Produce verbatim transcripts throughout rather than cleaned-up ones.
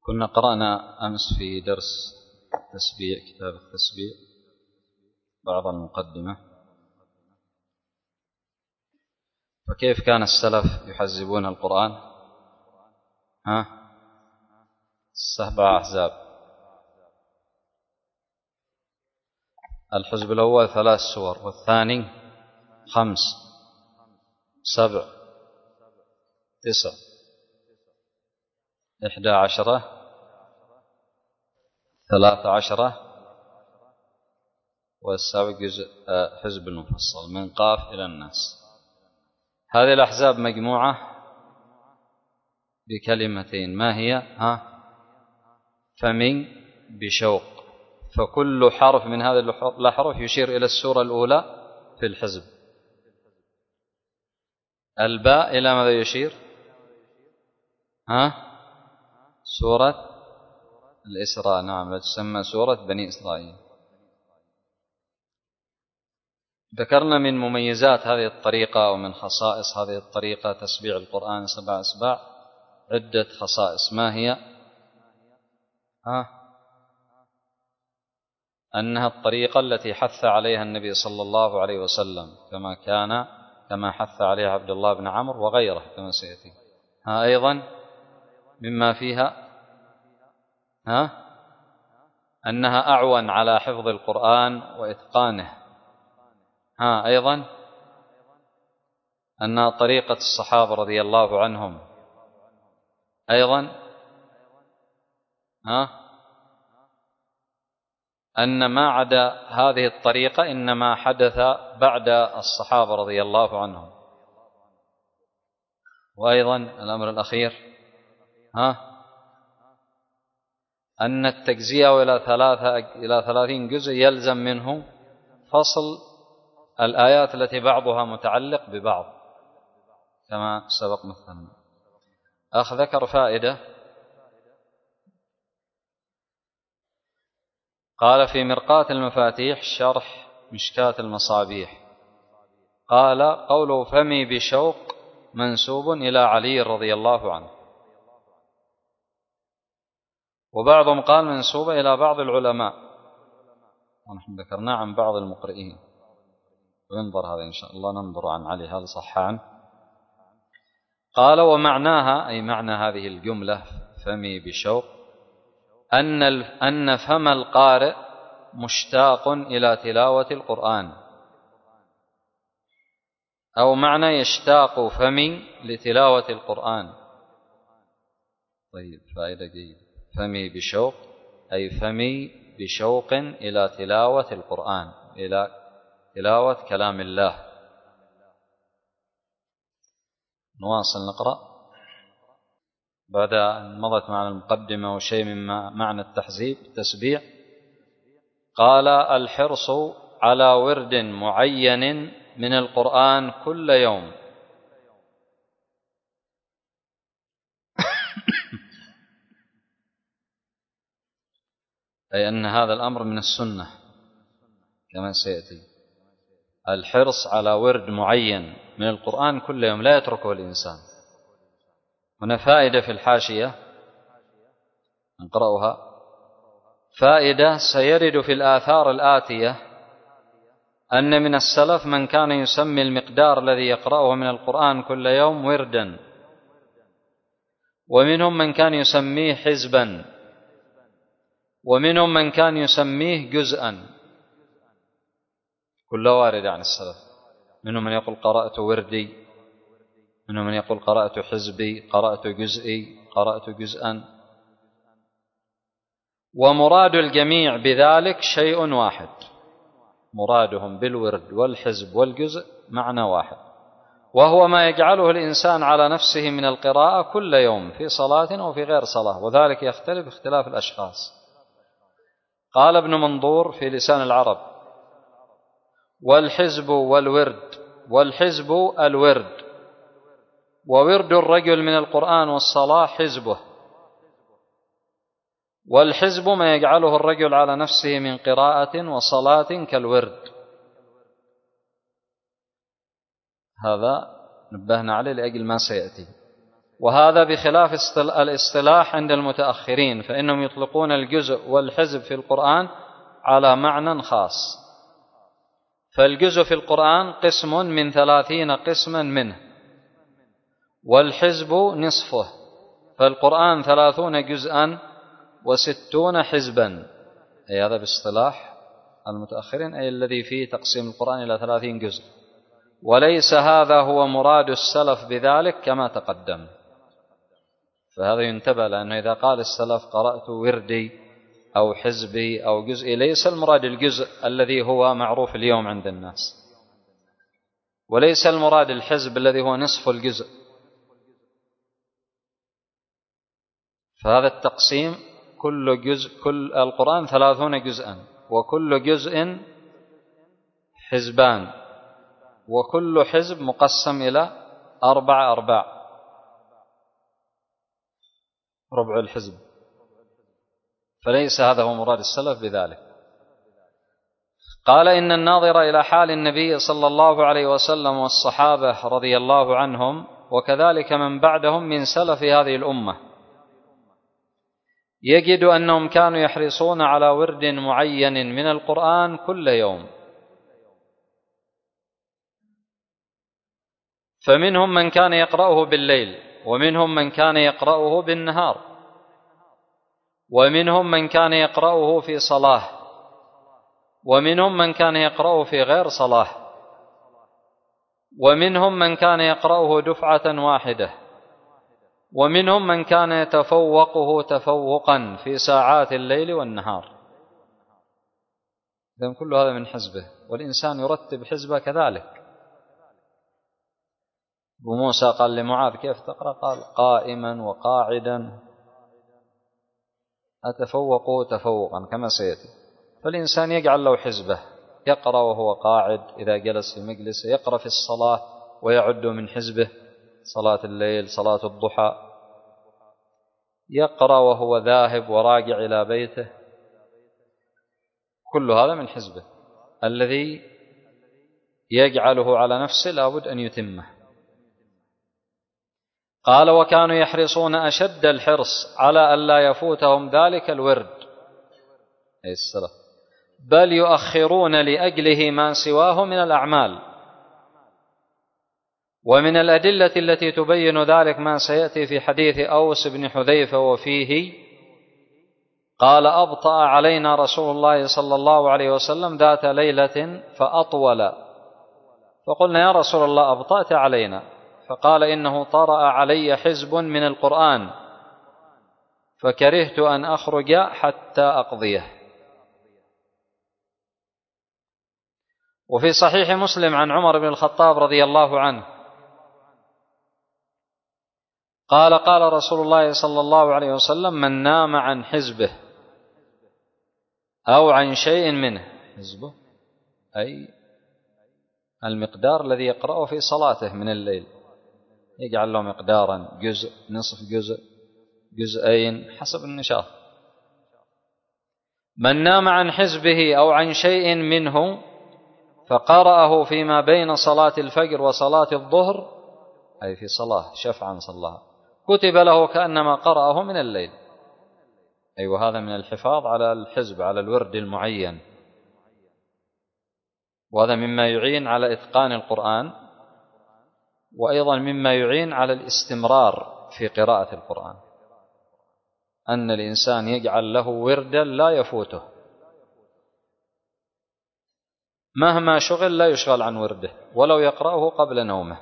كنا قرأنا أمس في درس التسبيح كتاب التسبيح بعض المقدمة، فكيف كان السلف يحزبون القرآن؟ ها سبع أحزاب. الحزب الأول ثلاث سور، والثاني خمس، سبع، تسع، إحدى عشرة، ثلاث عشرة، والسابع جزء حزب المفصل من قاف إلى الناس. هذه الأحزاب مجموعة بكلمتين، ما هي؟ ها فمن بشوق، فكل حرف من هذه الأحرف يشير إلى السورة الأولى في الحزب. الباء إلى ماذا يشير؟ ها سورة الإسراء، نعم، تسمى سورة بني إسرائيل. ذكرنا من مميزات هذه الطريقة ومن خصائص هذه الطريقة تسبيع القرآن سبع أسباع عدة خصائص. ما هي؟ ها أنها الطريقة التي حث عليها النبي صلى الله عليه وسلم، كما كان كما حث عليها عبد الله بن عمرو وغيره كما سيأتي. ها أيضا مما فيها ها أنها أعون على حفظ القرآن وإتقانه. ها أيضا أنها طريقة الصحابة رضي الله عنهم. أيضا ها أن ما عدا هذه الطريقة إنما حدث بعد الصحابة رضي الله عنهم. وأيضا الأمر الأخير ها أن التجزئة إلى ثلاثة إلى ثلاثين جزء يلزم منه فصل الآيات التي بعضها متعلق ببعض كما سبق مثلا. أخ ذكر فائدة، قال في مرقاة المفاتيح شرح مشكاة المصابيح، قال قوله فمي بشوق منسوب إلى علي رضي الله عنه، وبعضهم قال منسوب إلى بعض العلماء، ونحن ذكرنا عن بعض المقرئين، وينظر هذا إن شاء الله ننظر عن علي هل صح عنه. قال ومعناها أي معنى هذه الجملة فمي بشوق أن أن فم القارئ مشتاق إلى تلاوة القرآن، أو معنى يشتاق فمي لتلاوة القرآن. طيب فائدة جيدة، فمي بشوق أي فمي بشوق إلى تلاوة القرآن، إلى تلاوة كلام الله. نواصل نقرأ بعد أن مضت معنا المقدمة وشيء من معنى التحزيب التسبيع. قال الحرص على ورد معين من القرآن كل يوم. أي أن هذا الأمر من السنة كما سيأتي، الحرص على ورد معين من القرآن كل يوم لا يتركه الإنسان. هنا فائدة في الحاشية نقرأها، فائدة سيرد في الآثار الآتية أن من السلف من كان يسمي المقدار الذي يقرأه من القرآن كل يوم وردا، ومنهم من كان يسميه حزبا، ومنهم من كان يسميه جزءا، كله وارد عن السلف. منهم من يقول قرأت وردي، منهم من يقول قرأت حزبي، قرأت جزئي، قرأت جزءا. ومراد الجميع بذلك شيء واحد، مرادهم بالورد والحزب والجزء معنى واحد، وهو ما يجعله الإنسان على نفسه من القراءة كل يوم في صلاة أو في غير صلاة، وذلك يختلف اختلاف الأشخاص. قال ابن منظور في لسان العرب والحزب والورد، والحزب الورد، وورد الرجل من القرآن والصلاة حزبه، والحزب ما يجعله الرجل على نفسه من قراءة وصلاة كالورد. هذا نبهنا عليه لأجل ما سيأتي. وهذا بخلاف الاصطلاح عند المتأخرين، فإنهم يطلقون الجزء والحزب في القرآن على معنى خاص. فالجزء في القرآن قسم من ثلاثين قسما منه، والحزب نصفه، فالقرآن ثلاثون جزءا وستون حزبا، أي هذا باصطلاح المتأخرين، أي الذي فيه تقسيم القرآن إلى ثلاثين جزء، وليس هذا هو مراد السلف بذلك كما تقدم. فهذا ينتبه، لأنه إذا قال السلف قرأت وردي أو حزبي أو جزئي، ليس المراد الجزء الذي هو معروف اليوم عند الناس، وليس المراد الحزب الذي هو نصف الجزء. فهذا التقسيم كل جزء، كل القرآن ثلاثون جزءا، وكل جزء حزبان، وكل حزب مقسم إلى أربع أرباع، ربع الحزب. فليس هذا هو مراد السلف بذلك. قال إن الناظر إلى حال النبي صلى الله عليه وسلم والصحابة رضي الله عنهم، وكذلك من بعدهم من سلف هذه الأمة، يجد أنهم كانوا يحرصون على ورد معين من القرآن كل يوم. فمنهم من كان يقرأه بالليل، ومنهم من كان يقرأه بالنهار، ومنهم من كان يقرأه في صلاة، ومنهم من كان يقرأه في غير صلاة، ومنهم من كان يقرأه دفعة واحدة، ومنهم من كان يتفوقه تفوقا في ساعات الليل والنهار. إذن كل هذا من حزبه، والإنسان يرتب حزبه كذلك. أبو موسى قال لمعاذ كيف تقرأ؟ قال قائما وقاعدا أتفوق تفوقا كما سيأتي. فالإنسان يجعل له حزبه، يقرأ وهو قاعد إذا جلس في مجلس، يقرأ في الصلاة ويعد من حزبه صلاة الليل، صلاة الضحى، يقرأ وهو ذاهب وراجع إلى بيته، كل هذا من حزبه الذي يجعله على نفسه لابد أن يتمه. قال وكانوا يحرصون أشد الحرص على ألا يفوتهم ذلك الورد، أي السلف، بل يؤخرون لأجله ما سواه من الأعمال. ومن الأدلة التي تبين ذلك ما سيأتي في حديث أوس بن حذيفة، وفيه قال أبطأ علينا رسول الله صلى الله عليه وسلم ذات ليلة فأطول، فقلنا يا رسول الله أبطأت علينا؟ فقال إنه طرأ علي حزب من القرآن فكرهت أن أخرج حتى أقضيه. وفي صحيح مسلم عن عمر بن الخطاب رضي الله عنه قال قال رسول الله صلى الله عليه وسلم من نام عن حزبه أو عن شيء منه، حزبه أي المقدار الذي يقرأه في صلاته من الليل، يجعل له مقدارا، جزء، نصف جزء، جزئين، حسب النشاط. من نام عن حزبه أو عن شيء منه فقرأه فيما بين صلاة الفجر وصلاة الظهر، أي في صلاة شفعا صلاها، كتب له كأنما قرأه من الليل. أي وهذا من الحفاظ على الحزب، على الورد المعين، وهذا مما يعين على إتقان القرآن، وأيضا مما يعين على الاستمرار في قراءة القرآن، أن الإنسان يجعل له وردا لا يفوته، مهما شغل لا يشغل عن ورده ولو يقرأه قبل نومه.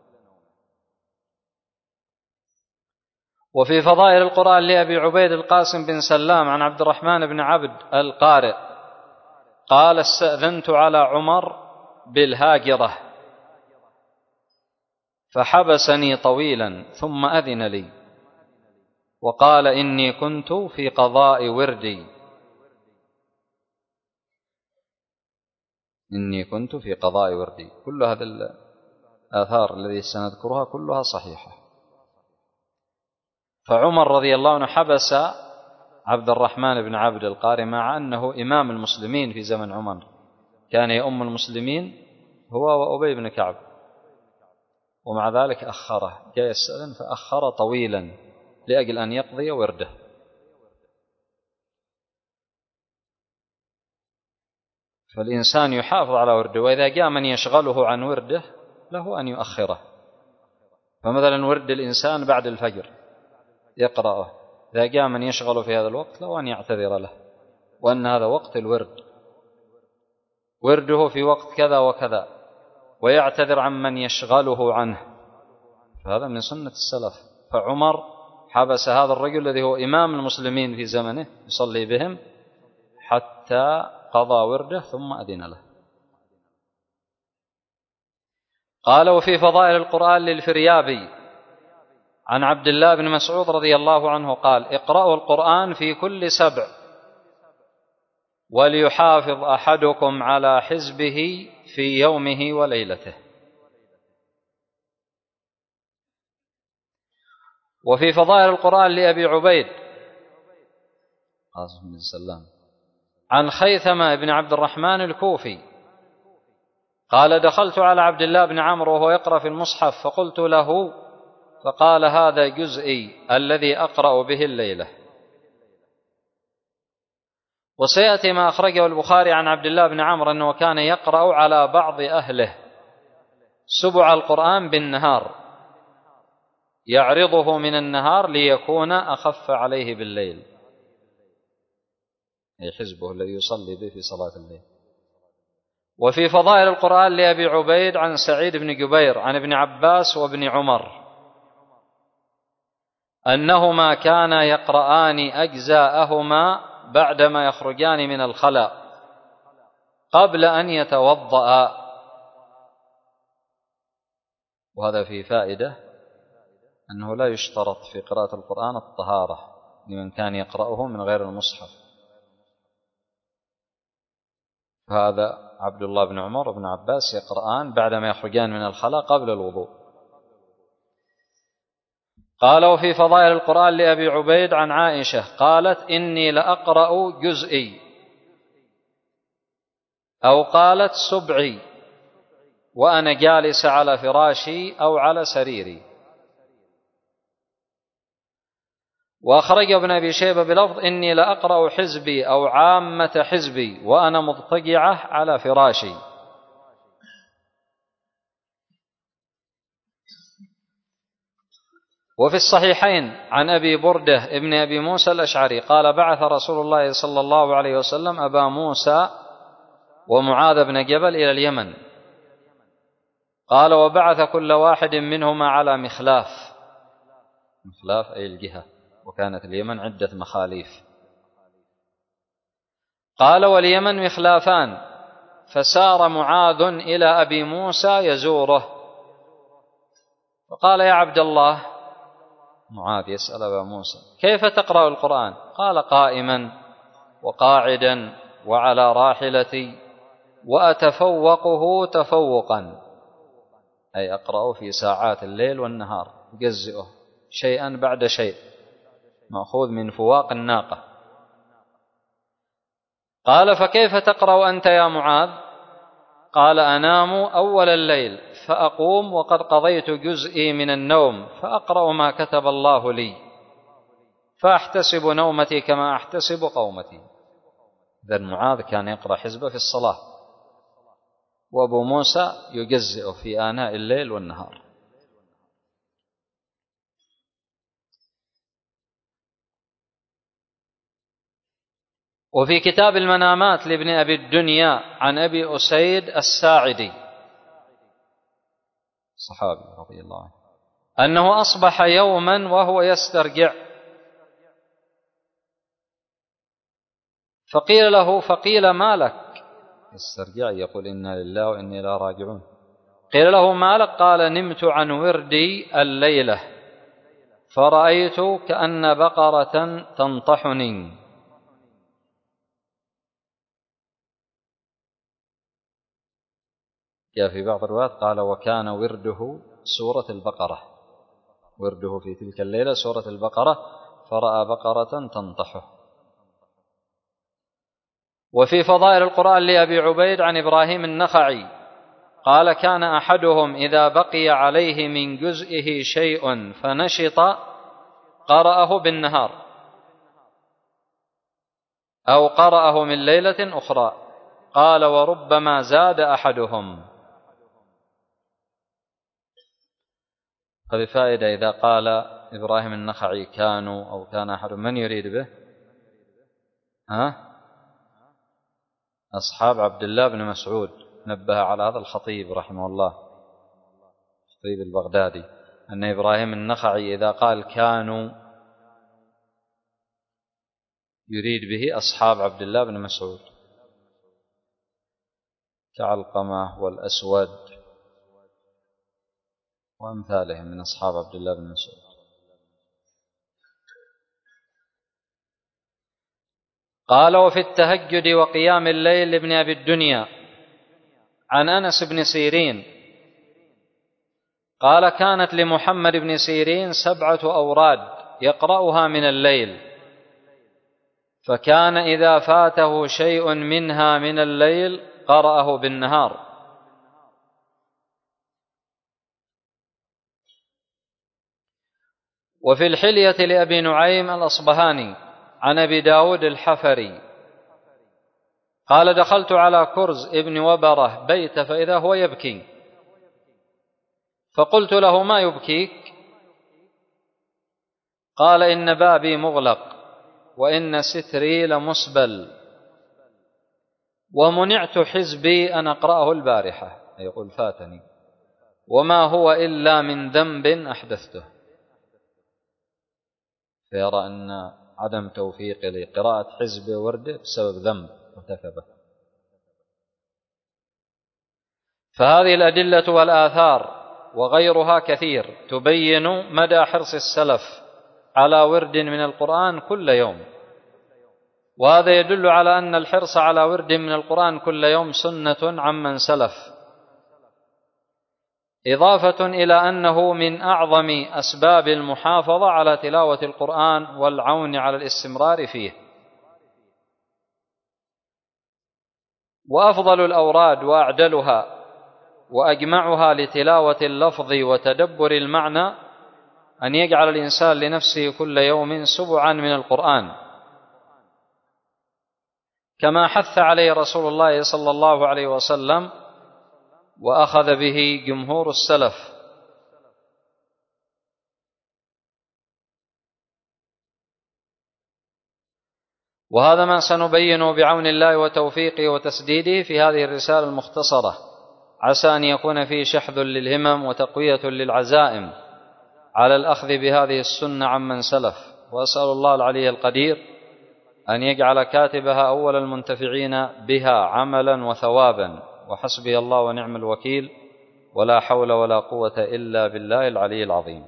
وفي فضائل القرآن لأبي عبيد القاسم بن سلام عن عبد الرحمن بن عبد القارئ قال استأذنت على عمر بالهاجرة فحبسني طويلا ثم أذن لي وقال إني كنت في قضاء وردي، إني كنت في قضاء وردي. كل هذه الآثار التي سنذكرها كلها صحيحة. فعمر رضي الله عنه حبس عبد الرحمن بن عبد القارئ مع أنه إمام المسلمين في زمن عمر، كان يؤم المسلمين هو وأبي بن كعب، ومع ذلك أخره، جاء يستأذن فأخر طويلا لأجل أن يقضي ورده. فالإنسان يحافظ على ورده، وإذا جاء من يشغله عن ورده له أن يؤخره. فمثلا ورد الإنسان بعد الفجر يقرأه، إذا جاء من يشغل في هذا الوقت له أن يعتذر له، وأن هذا وقت الورد، ورده في وقت كذا وكذا، ويعتذر عن من يشغله عنه. فهذا من سنة السلف. فعمر حبس هذا الرجل الذي هو إمام المسلمين في زمنه يصلي بهم حتى قضى ورده ثم أذن له. قال: وفي فضائل القرآن للفريابي عن عبد الله بن مسعود رضي الله عنه قال: اقرأوا القرآن في كل سبع، وليحافظ أحدكم على حزبه في يومه وليلته. وفي فضائل القرآن لأبي عبيد قاسم بن سلام عن خيثمة بن عبد الرحمن الكوفي قال: دخلت على عبد الله بن عمرو وهو يقرأ في المصحف فقلت له، فقال: هذا جزئي الذي أقرأ به الليلة. وسيأتي ما أخرجه البخاري عن عبد الله بن عمرو أنه كان يقرأ على بعض أهله سبع القرآن بالنهار، يعرضه من النهار ليكون أخف عليه بالليل، أي حزبه الذي يصلي به في صلاة الليل. وفي فضائل القرآن لأبي عبيد عن سعيد بن جبير عن ابن عباس وابن عمر أنهما كانا يقرآن أجزاءهما بعدما يخرجان من الخلاء قبل أن يتوضأ. وهذا فيه فائدة أنه لا يشترط في قراءة القرآن الطهارة لمن كان يقرأه من غير المصحف. هذا عبد الله بن عمر وابن عباس يقرآن بعدما يخرجان من الخلاء قبل الوضوء. قال: وفي فضائل القرآن لأبي عبيد عن عائشة قالت: إني لأقرأ جزئي، أو قالت سبعي، وأنا جالس على فراشي أو على سريري. وأخرج ابن أبي شيبة بلفظ: إني لأقرأ حزبي أو عامة حزبي وأنا مضطجعة على فراشي. وفي الصحيحين عن أبي بردة ابن أبي موسى الأشعري قال: بعث رسول الله صلى الله عليه وسلم أبا موسى ومعاذ بن جبل إلى اليمن. قال: وبعث كل واحد منهما على مخلاف، مخلاف أي الجهة، وكانت اليمن عدة مخاليف. قال: واليمن مخلافان، فسار معاذ إلى أبي موسى يزوره، فقال: يا عبد الله، معاذ يسأل أبا موسى: كيف تقرأ القرآن؟ قال: قائما وقاعدا وعلى راحلتي، وأتفوقه تفوقا، أي أقرأه في ساعات الليل والنهار، يجزئه شيئا بعد شيء، مأخوذ من فواق الناقة. قال: فكيف تقرأ أنت يا معاذ؟ قال: أنام أول الليل فأقوم وقد قضيت جزئي من النوم فأقرأ ما كتب الله لي، فأحتسب نومتي كما أحتسب قومتي. إذن معاذ كان يقرأ حزبه في الصلاة، وأبو موسى يجزئه في آناء الليل والنهار. وفي كتاب المنامات لابن أبي الدنيا عن أبي أسيد الساعدي صحابي رضي الله عنه أنه أصبح يوما وهو يسترجع، فقيل له فقيل ما لك؟ يسترجع يقول إنا لله وإنا إليه راجعون. قيل له ما لك؟ قال: نمت عن وردي الليلة فرأيت كأن بقرة تنطحني. جاء في بعض الروايات قال: وكان ورده سورة البقرة، ورده في تلك الليلة سورة البقرة، فرأى بقرة تنطحه. وفي فضائل القرآن لأبي عبيد عن إبراهيم النخعي قال: كان أحدهم إذا بقي عليه من جزئه شيء فنشط قرأه بالنهار أو قرأه من ليلة أخرى. قال: وربما زاد أحدهم. هذه فائدة. إذا قال إبراهيم النخعي كانوا أو كان أحد، من يريد به؟ ها؟ أصحاب عبد الله بن مسعود. نبه على هذا الخطيب رحمه الله، الخطيب البغدادي، أن إبراهيم النخعي إذا قال كانوا يريد به أصحاب عبد الله بن مسعود كعلقمة والأسود وأمثالهم من أصحاب عبد الله بن مسعود. قال: وفي التهجد وقيام الليل لابن أبي الدنيا عن أنس بن سيرين قال: كانت لمحمد بن سيرين سبعة أوراد يقرأها من الليل، فكان إذا فاته شيء منها من الليل قرأه بالنهار. وفي الحلية لأبي نعيم الأصبهاني عن أبي داود الحفري قال: دخلت على كرز ابن وبرة بيت فإذا هو يبكي، فقلت له: ما يبكيك؟ قال: إن بابي مغلق وإن ستري لمسبل ومنعت حزبي أن أقرأه البارحة، يقول فاتني، وما هو إلا من ذنب أحدثته. فيرى أن عدم توفيق لقراءة حزب ورده بسبب ذنب ارتكبه. فهذه الأدلة والآثار وغيرها كثير تبين مدى حرص السلف على ورد من القرآن كل يوم، وهذا يدل على أن الحرص على ورد من القرآن كل يوم سنة عمن سلف، إضافة إلى أنه من أعظم أسباب المحافظة على تلاوة القرآن والعون على الاستمرار فيه. وأفضل الأوراد وأعدلها وأجمعها لتلاوة اللفظ وتدبر المعنى أن يجعل الإنسان لنفسه كل يوم سبعا من القرآن، كما حث عليه رسول الله صلى الله عليه وسلم وأخذ به جمهور السلف. وهذا ما سنبينه بعون الله وتوفيقه وتسديده في هذه الرسالة المختصرة، عسى أن يكون فيه شحذ للهمم وتقوية للعزائم على الأخذ بهذه السنة عمن سلف. وأسأل الله العلي القدير أن يجعل كاتبها أول المنتفعين بها عملا وثوابا، وحسبي الله ونعم الوكيل، ولا حول ولا قوة إلا بالله العلي العظيم.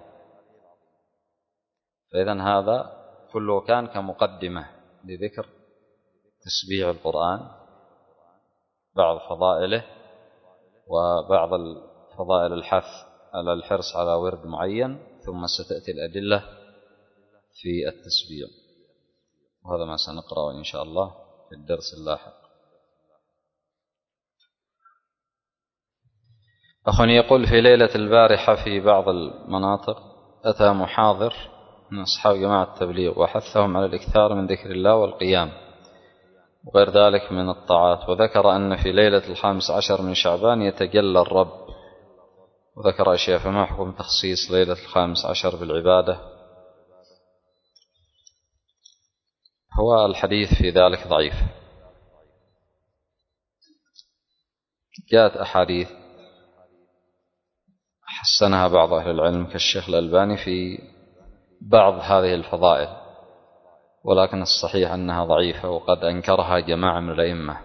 فإذن هذا كله كان كمقدمة لذكر تسبيح القرآن، بعض فضائله وبعض الفضائل الحث على الحرص على ورد معين، ثم ستأتي الأدلة في التسبيح، وهذا ما سنقرأه إن شاء الله في الدرس اللاحق. أخ يقول: في ليلة البارحة في بعض المناطق أتى محاضر من أصحاب جماعة التبليغ وحثهم على الإكثار من ذكر الله والقيام وغير ذلك من الطاعات، وذكر أن في ليلة الخامس عشر من شعبان يتجلى الرب، وذكر أشياء، فما حكم تخصيص ليلة الخامس عشر بالعبادة؟ هو الحديث في ذلك ضعيف. جاءت أحاديث حسنها بعض أهل العلم كالشيخ الألباني في بعض هذه الفضائل، ولكن الصحيح أنها ضعيفة وقد أنكرها جماعة من الأئمة،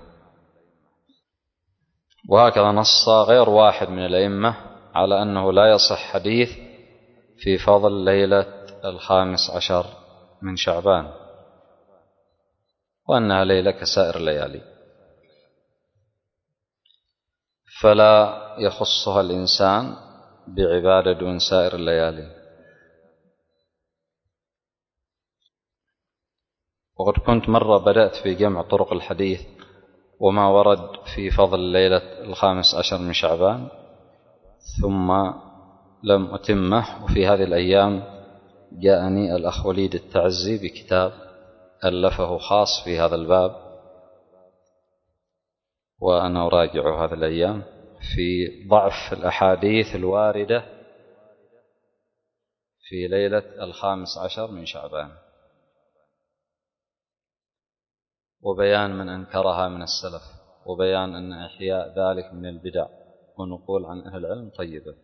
وهكذا نص غير واحد من الأئمة على أنه لا يصح حديث في فضل ليلة الخامس عشر من شعبان، وأنها ليلة كسائر الليالي، فلا يخصها الإنسان بعبادة دون سائر الليالي. وقد كنت مرة بدأت في جمع طرق الحديث وما ورد في فضل ليلة الخامس عشر من شعبان، ثم لم أتمه. وفي هذه الأيام جاءني الأخ وليد التعزي بكتاب ألفه خاص في هذا الباب، وأنا أراجع هذه الأيام في ضعف الأحاديث الواردة في ليلة الخامس عشر من شعبان، وبيان من أنكرها من السلف، وبيان أن إحياء ذلك من البدع، ونقول عن أهل العلم طيبة.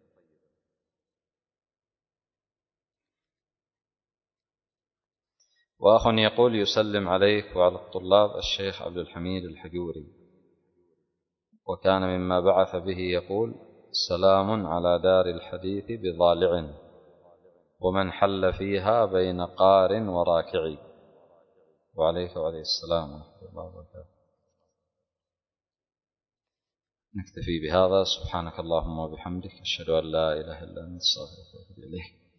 وأخ يقول: يسلم عليك وعلى الطلاب الشيخ عبد الحميد الحجوري، وكان مما بعث به يقول: سلام على دار الحديث بضالع، ومن حل فيها بين قار وراكع. وعليك وعليه السلام ورحمة الله وبركاته. نكتفي بهذا. سبحانك اللهم وبحمدك، أشهد أن لا إله إلا أنت، أستغفرك وأتوب إليك.